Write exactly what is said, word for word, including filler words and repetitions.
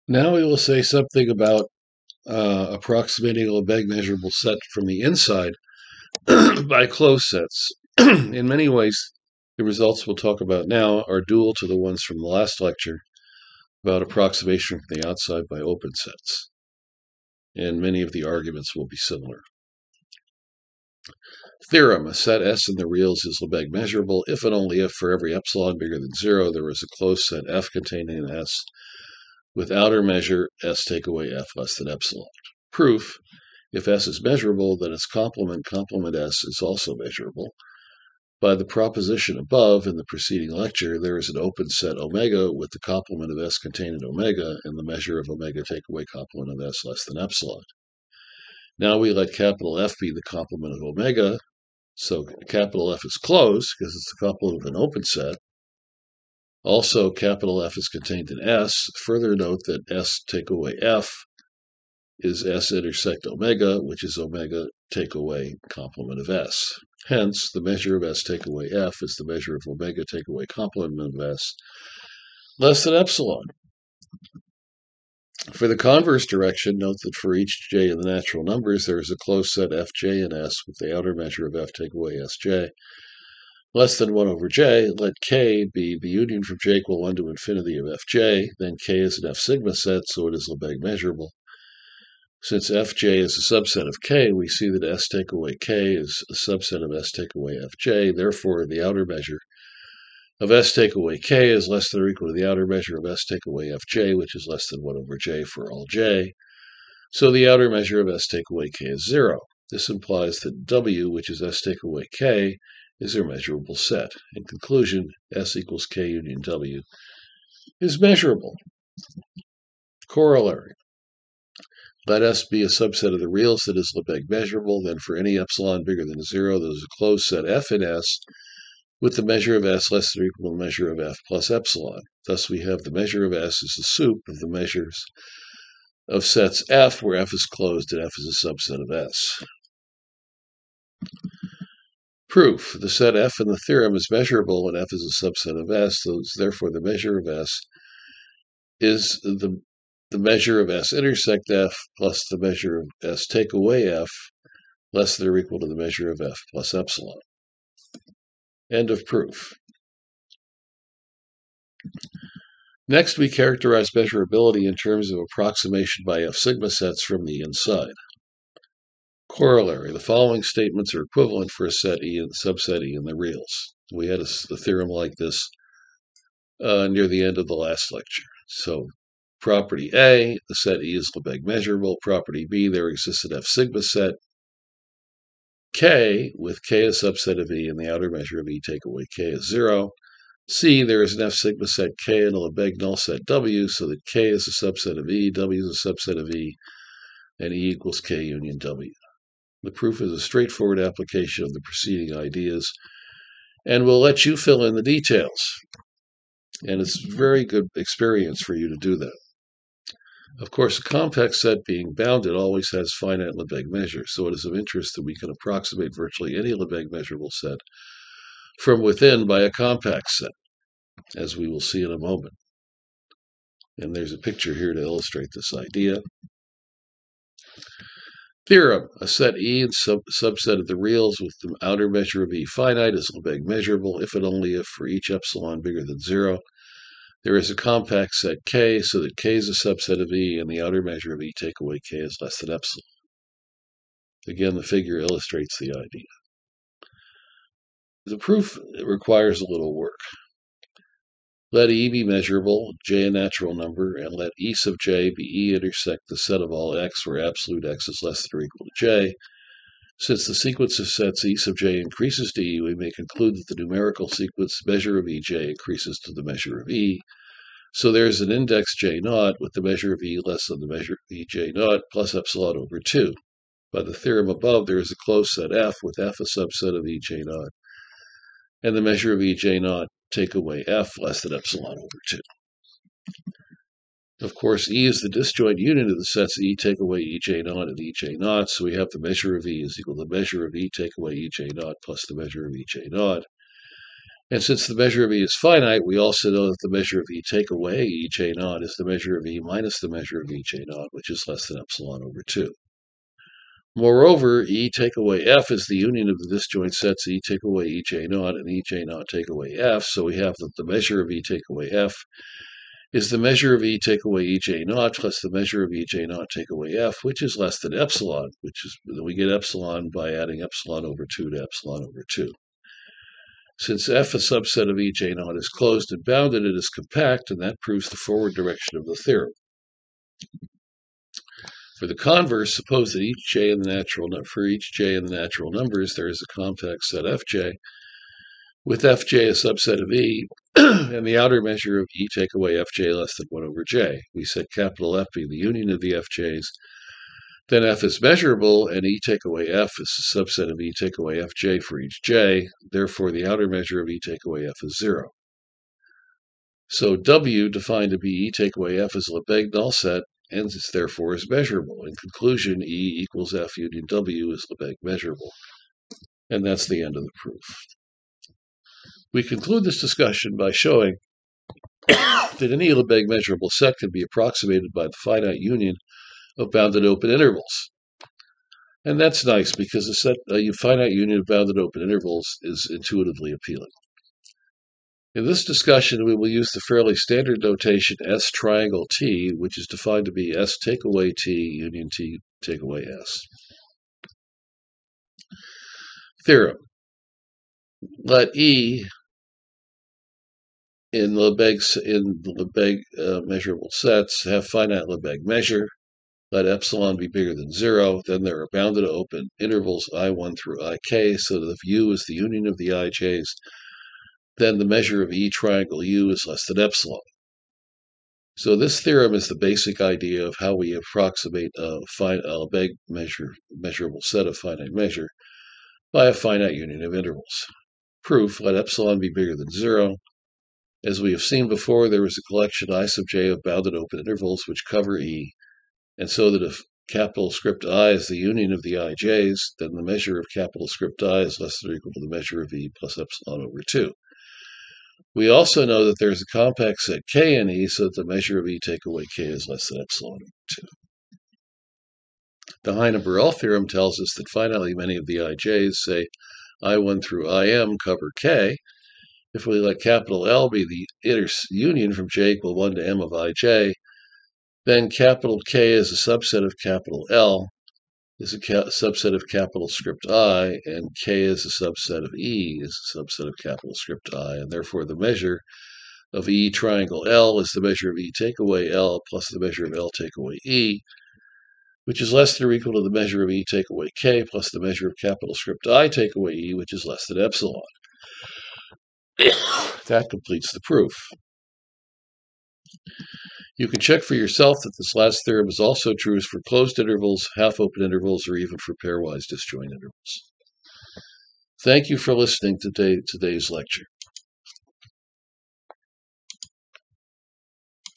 Now we will say something about uh, approximating a Lebesgue measurable set from the inside by closed sets. In many ways, the results we'll talk about now are dual to the ones from the last lecture about approximation from the outside by open sets, and many of the arguments will be similar. Theorem: a set S in the reals is Lebesgue measurable if and only if for every epsilon bigger than zero there is a closed set F containing an S with outer measure S take away F less than epsilon. Proof: if S is measurable, then its complement, complement S, is also measurable. By the proposition above in the preceding lecture, there is an open set omega with the complement of S contained in omega and the measure of omega take away complement of S less than epsilon. Now we let capital F be the complement of omega, so capital F is closed because it's the complement of an open set. Also, capital F is contained in S. Further note that S take away F is S intersect omega, which is omega take away complement of S. Hence, the measure of S take away F is the measure of omega take away complement of S less than epsilon. For the converse direction, note that for each j in the natural numbers, there is a closed set Fj in S with the outer measure of F take away Sj less than one over j. Let k be the union from j equal one to infinity of Fj. Then k is an F sigma set, so it is Lebesgue measurable. Since Fj is a subset of k, we see that S take away k is a subset of S take away Fj. Therefore, the outer measure of S take away k is less than or equal to the outer measure of S take away Fj, which is less than one over j for all j. So the outer measure of S take away k is zero. This implies that W, which is S take away k, is their measurable set. In conclusion, S equals k union W is measurable. Corollary: let S be a subset of the reals that is Lebesgue measurable, then for any epsilon bigger than zero, there is a closed set F in S with the measure of S less than or equal to the measure of F plus epsilon. Thus we have the measure of S is the sup of the measures of sets F, where F is closed and F is a subset of S. Proof: the set F in the theorem is measurable when F is a subset of S, so therefore the measure of S is the, the measure of S intersect F plus the measure of S take away F less than or equal to the measure of F plus epsilon. End of proof. Next, we characterize measurability in terms of approximation by F sigma sets from the inside. Corollary: the following statements are equivalent for a set E and subset E in the reals. We had a, a theorem like this uh, near the end of the last lecture. So, property A, the set E is Lebesgue measurable. Property B, there exists an F sigma set K, with K a subset of E and the outer measure of E take away K is zero. C, there is an F sigma set K and a Lebesgue null set W, so that K is a subset of E, W is a subset of E, and E equals K union W. The proof is a straightforward application of the preceding ideas, and we'll let you fill in the details. And it's a very good experience for you to do that. Of course, a compact set being bounded always has finite Lebesgue measures, so it is of interest that we can approximate virtually any Lebesgue measurable set from within by a compact set, as we will see in a moment. And there's a picture here to illustrate this idea. Theorem: a set E and sub subset of the reals with the outer measure of E finite is Lebesgue measurable if and only if for each epsilon bigger than zero there is a compact set K, so that K is a subset of E and the outer measure of E take away K is less than epsilon. Again, the figure illustrates the idea. The proof requires a little work. Let E be measurable, J a natural number, and let E sub j be E intersect the set of all x where absolute x is less than or equal to j. Since the sequence of sets E sub j increases to E, we may conclude that the numerical sequence measure of Ej increases to the measure of E. So there is an index j naught with the measure of E less than the measure of Ej naught plus epsilon over two. By the theorem above, there is a closed set F with F a subset of Ej naught, and the measure of Ej naught take away F less than epsilon over two. Of course, E is the disjoint unit of the sets E take away Ej naught and Ej naught, so we have the measure of E is equal to the measure of E take away Ej naught plus the measure of Ej naught. And since the measure of E is finite, we also know that the measure of E take away E J naught is the measure of E minus the measure of E J naught, which is less than epsilon over two. Moreover, E take away F is the union of the disjoint sets E take away E J naught and E J naught take away F, so we have that the measure of E take away F is the measure of E take away E J naught plus the measure of E J naught take away F, which is less than epsilon, which is, we get epsilon by adding epsilon over two to epsilon over two. Since F, a subset of E J naught, is closed and bounded, it is compact, and that proves the forward direction of the theorem. For the converse, suppose that each j in the natural for each j in the natural numbers, there is a compact set Fj, with Fj a subset of E, and the outer measure of E take away Fj less than one over j. We set capital F be the union of the Fj's. Then F is measurable, and E take away F is a subset of E take away Fj for each j. Therefore, the outer measure of E take away F is zero. So W, defined to be E take away F, is a Lebesgue null set, and is therefore is measurable. In conclusion, E equals F union W is Lebesgue measurable. And that's the end of the proof. We conclude this discussion by showing that any Lebesgue measurable set can be approximated by the finite union of bounded open intervals. And that's nice because a, set, a finite union of bounded open intervals is intuitively appealing. In this discussion, we will use the fairly standard notation S triangle T, which is defined to be S take away T union T take away S. Theorem. Let E in Lebesgue, in Lebesgue uh, measurable sets have finite Lebesgue measure. Let epsilon be bigger than zero. Then there are bounded open intervals I one through I K, so that if U is the union of the I J's, then the measure of E triangle U is less than epsilon. So this theorem is the basic idea of how we approximate a, fin a Lebesgue measure, measurable set of finite measure by a finite union of intervals. Proof, let epsilon be bigger than zero. As we have seen before, there is a collection I sub j of bounded open intervals which cover E, and so that if capital script I is the union of the I J's, then the measure of capital script I is less than or equal to the measure of E plus epsilon over two. We also know that there is a compact set K in E, so that the measure of E take away K is less than epsilon over two. The Heine-Borel theorem tells us that finitely many of the I J's, say I one through I M, cover K. If we let capital L be the inner union from j equal one to M of I J, then capital K is a subset of capital L, is a ca subset of capital script I, and K is a subset of E, is a subset of capital script I, and therefore the measure of E triangle L is the measure of E take away L plus the measure of L take away E, which is less than or equal to the measure of E take away K plus the measure of capital script I take away E, which is less than epsilon. That completes the proof. You can check for yourself that this last theorem is also true for closed intervals, half-open intervals, or even for pairwise disjoint intervals. Thank you for listening to today's lecture.